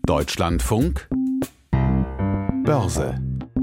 Deutschlandfunk Börse.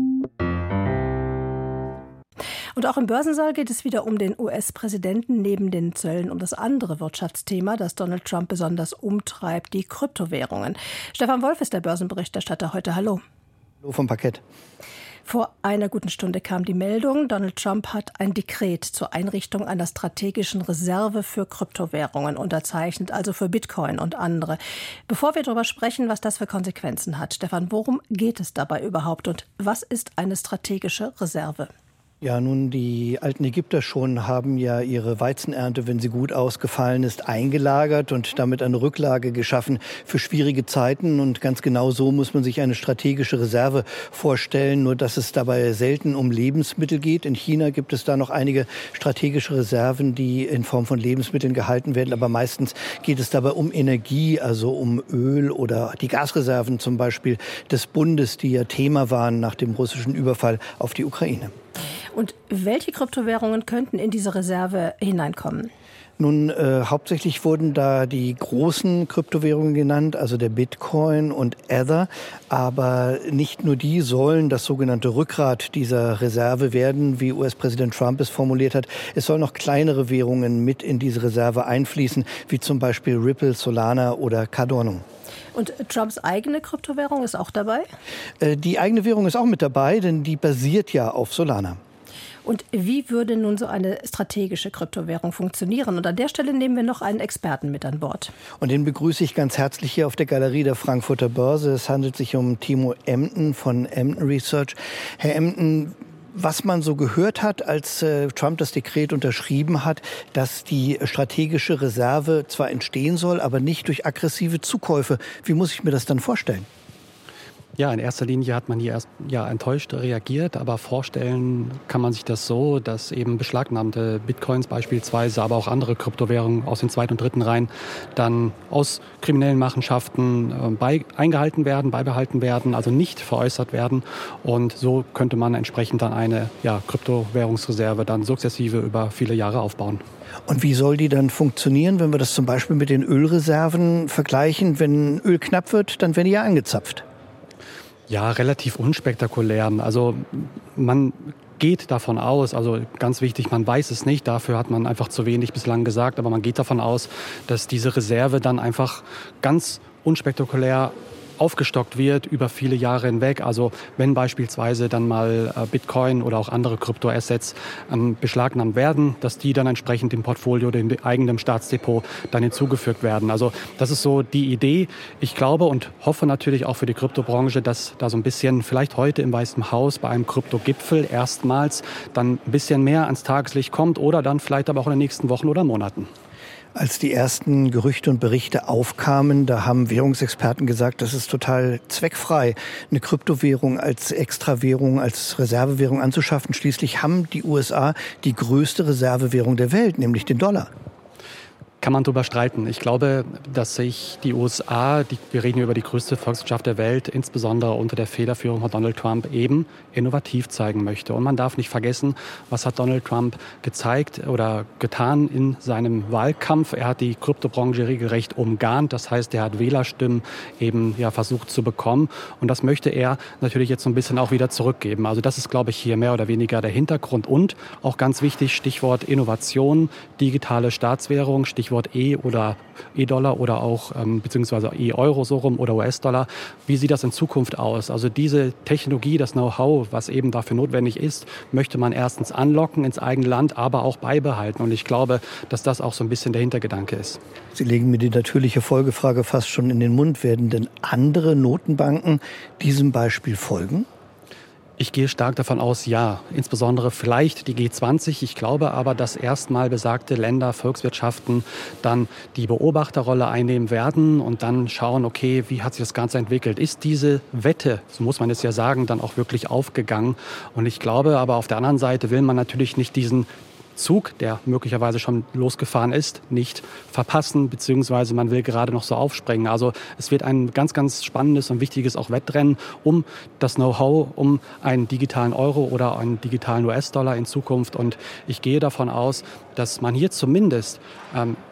Und auch im Börsensaal geht es wieder um den US-Präsidenten, neben den Zöllen um das andere Wirtschaftsthema, das Donald Trump besonders umtreibt, die Kryptowährungen. Stefan Wolf ist der Börsenberichterstatter heute. Hallo. Hallo vom Parkett. Vor einer guten Stunde kam die Meldung, Donald Trump hat ein Dekret zur Einrichtung einer strategischen Reserve für Kryptowährungen unterzeichnet, also für Bitcoin und andere. Bevor wir darüber sprechen, was das für Konsequenzen hat, Stefan, worum geht es dabei überhaupt und was ist eine strategische Reserve? Ja, nun, die alten Ägypter schon haben ja ihre Weizenernte, wenn sie gut ausgefallen ist, eingelagert und damit eine Rücklage geschaffen für schwierige Zeiten. Und ganz genau so muss man sich eine strategische Reserve vorstellen, nur dass es dabei selten um Lebensmittel geht. In China gibt es da noch einige strategische Reserven, die in Form von Lebensmitteln gehalten werden. Aber meistens geht es dabei um Energie, also um Öl oder die Gasreserven zum Beispiel des Bundes, die ja Thema waren nach dem russischen Überfall auf die Ukraine. Und welche Kryptowährungen könnten in diese Reserve hineinkommen? Nun, hauptsächlich wurden da die großen Kryptowährungen genannt, also der Bitcoin und Ether. Aber nicht nur die sollen das sogenannte Rückgrat dieser Reserve werden, wie US-Präsident Trump es formuliert hat. Es sollen noch kleinere Währungen mit in diese Reserve einfließen, wie zum Beispiel Ripple, Solana oder Cardano. Und Trumps eigene Kryptowährung ist auch dabei? Die eigene Währung ist auch mit dabei, denn die basiert ja auf Solana. Und wie würde nun so eine strategische Kryptowährung funktionieren? Und an der Stelle nehmen wir noch einen Experten mit an Bord. Und den begrüße ich ganz herzlich hier auf der Galerie der Frankfurter Börse. Es handelt sich um Timo Emden von Emden Research. Herr Emden, was man so gehört hat, als Trump das Dekret unterschrieben hat, dass die strategische Reserve zwar entstehen soll, aber nicht durch aggressive Zukäufe. Wie muss ich mir das dann vorstellen? Ja, in erster Linie hat man hier erst enttäuscht reagiert, aber vorstellen kann man sich das so, dass eben beschlagnahmte Bitcoins beispielsweise, aber auch andere Kryptowährungen aus den zweiten und dritten Reihen dann aus kriminellen Machenschaften beibehalten werden, also nicht veräußert werden. Und so könnte man entsprechend dann eine Kryptowährungsreserve dann sukzessive über viele Jahre aufbauen. Und wie soll die dann funktionieren, wenn wir das zum Beispiel mit den Ölreserven vergleichen? Wenn Öl knapp wird, dann werden die ja angezapft. Ja, relativ unspektakulär. Also man geht davon aus, also ganz wichtig, man weiß es nicht, dafür hat man einfach zu wenig bislang gesagt, aber man geht davon aus, dass diese Reserve dann einfach ganz unspektakulär aufgestockt wird über viele Jahre hinweg. Also wenn beispielsweise dann mal Bitcoin oder auch andere Kryptoassets beschlagnahmt werden, dass die dann entsprechend im Portfolio, dem eigenen Staatsdepot dann hinzugefügt werden. Also das ist so die Idee. Ich glaube und hoffe natürlich auch für die Kryptobranche, dass da so ein bisschen vielleicht heute im Weißen Haus bei einem Kryptogipfel erstmals dann ein bisschen mehr ans Tageslicht kommt oder dann vielleicht aber auch in den nächsten Wochen oder Monaten. Als die ersten Gerüchte und Berichte aufkamen, da haben Währungsexperten gesagt, das ist total zweckfrei, eine Kryptowährung als Extrawährung, als Reservewährung anzuschaffen. Schließlich haben die USA die größte Reservewährung der Welt, nämlich den Dollar. Kann man darüber streiten. Ich glaube, dass sich die USA, wir reden über die größte Volkswirtschaft der Welt, insbesondere unter der Federführung von Donald Trump, eben innovativ zeigen möchte. Und man darf nicht vergessen, was hat Donald Trump gezeigt oder getan in seinem Wahlkampf. Er hat die Kryptobranche regelrecht umgarnt. Das heißt, er hat Wählerstimmen eben versucht zu bekommen. Und das möchte er natürlich jetzt so ein bisschen auch wieder zurückgeben. Also das ist, glaube ich, hier mehr oder weniger der Hintergrund. Und auch ganz wichtig, Stichwort Innovation, digitale Staatswährung, Stichwort oder E-Dollar oder auch beziehungsweise E-Euro so rum oder US-Dollar. Wie sieht das in Zukunft aus? Also diese Technologie, das Know-how, was eben dafür notwendig ist, möchte man erstens anlocken ins eigene Land, aber auch beibehalten. Und ich glaube, dass das auch so ein bisschen der Hintergedanke ist. Sie legen mir die natürliche Folgefrage fast schon in den Mund. Werden denn andere Notenbanken diesem Beispiel folgen? Ich gehe stark davon aus, ja. Insbesondere vielleicht die G20. Ich glaube aber, dass erstmal besagte Länder, Volkswirtschaften dann die Beobachterrolle einnehmen werden und dann schauen, okay, wie hat sich das Ganze entwickelt? Ist diese Wette, so muss man es ja sagen, dann auch wirklich aufgegangen? Und ich glaube aber auf der anderen Seite will man natürlich nicht diesen Zug, der möglicherweise schon losgefahren ist, nicht verpassen, beziehungsweise man will gerade noch so aufspringen. Also es wird ein ganz, ganz spannendes und wichtiges auch Wettrennen um das Know-how, um einen digitalen Euro oder einen digitalen US-Dollar in Zukunft. Und ich gehe davon aus, dass man hier zumindest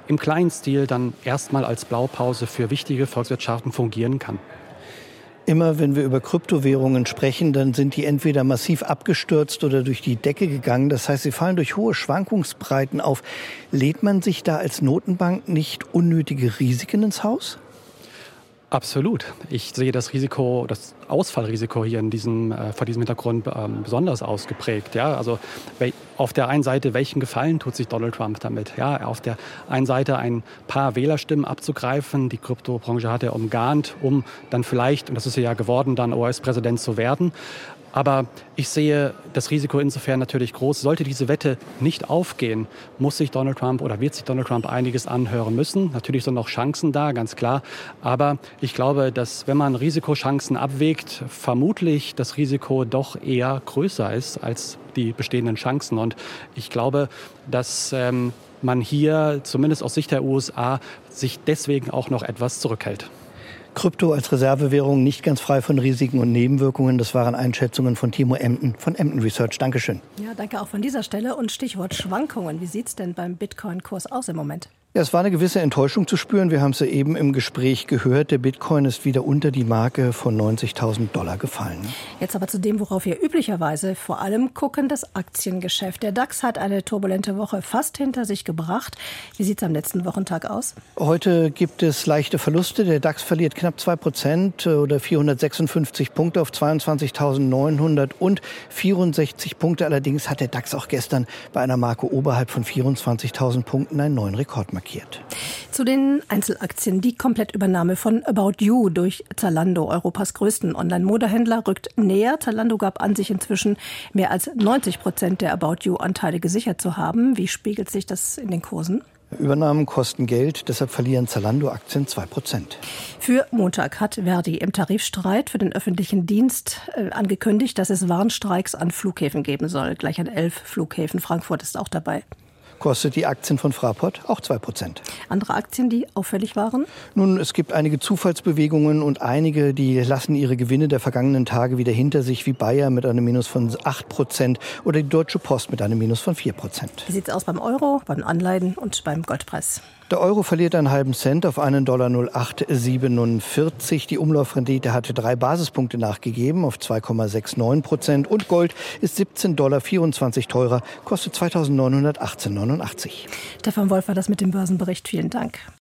im kleinen Stil dann erstmal als Blaupause für wichtige Volkswirtschaften fungieren kann. Immer wenn wir über Kryptowährungen sprechen, dann sind die entweder massiv abgestürzt oder durch die Decke gegangen. Das heißt, sie fallen durch hohe Schwankungsbreiten auf. Lädt man sich da als Notenbank nicht unnötige Risiken ins Haus? Absolut. Ich sehe das Risiko, das Ausfallrisiko hier vor diesem Hintergrund besonders ausgeprägt. Ja, also auf der einen Seite, welchen Gefallen tut sich Donald Trump damit? Ja, auf der einen Seite ein paar Wählerstimmen abzugreifen. Die Kryptobranche hat er umgarnt, um dann vielleicht, und das ist er ja geworden, dann US-Präsident zu werden. Aber ich sehe das Risiko insofern natürlich groß. Sollte diese Wette nicht aufgehen, wird sich Donald Trump einiges anhören müssen. Natürlich sind noch Chancen da, ganz klar. Aber ich glaube, dass wenn man Risikochancen abwägt, vermutlich das Risiko doch eher größer ist als die bestehenden Chancen. Und ich glaube, dass man hier, zumindest aus Sicht der USA, sich deswegen auch noch etwas zurückhält. Krypto als Reservewährung nicht ganz frei von Risiken und Nebenwirkungen. Das waren Einschätzungen von Timo Emden von Emden Research. Dankeschön. Ja, danke auch von dieser Stelle. Und Stichwort Schwankungen. Wie sieht es denn beim Bitcoin-Kurs aus im Moment? Ja, es war eine gewisse Enttäuschung zu spüren. Wir haben es ja eben im Gespräch gehört. Der Bitcoin ist wieder unter die Marke von $90.000 gefallen. Jetzt aber zu dem, worauf wir üblicherweise vor allem gucken, das Aktiengeschäft. Der DAX hat eine turbulente Woche fast hinter sich gebracht. Wie sieht es am letzten Wochentag aus? Heute gibt es leichte Verluste. Der DAX verliert knapp 2% oder 456 Punkte auf 22.964 Punkte. Allerdings hat der DAX auch gestern bei einer Marke oberhalb von 24.000 Punkten einen neuen Rekord markiert. Zu den Einzelaktien. Die Komplettübernahme von About You durch Zalando, Europas größten Online-Modehändler, rückt näher. Zalando gab an, sich inzwischen mehr als 90% der About You-Anteile gesichert zu haben. Wie spiegelt sich das in den Kursen? Übernahmen kosten Geld, deshalb verlieren Zalando-Aktien 2%. Für Montag hat Verdi im Tarifstreit für den öffentlichen Dienst angekündigt, dass es Warnstreiks an Flughäfen geben soll. Gleich an 11 Flughäfen. Frankfurt ist auch dabei. Kostet die Aktien von Fraport auch 2%. Andere Aktien, die auffällig waren? Nun, es gibt einige Zufallsbewegungen und einige, die lassen ihre Gewinne der vergangenen Tage wieder hinter sich, wie Bayer mit einem Minus von 8% oder die Deutsche Post mit einem Minus von 4%. Wie sieht es aus beim Euro, beim Anleihen und beim Goldpreis? Der Euro verliert einen halben Cent auf $1,0847. Die Umlaufrendite hatte 3 Basispunkte nachgegeben auf 2,69%. Und Gold ist $17,24 teurer, kostet 2.918,89. Stefan Wolf war das mit dem Börsenbericht. Vielen Dank.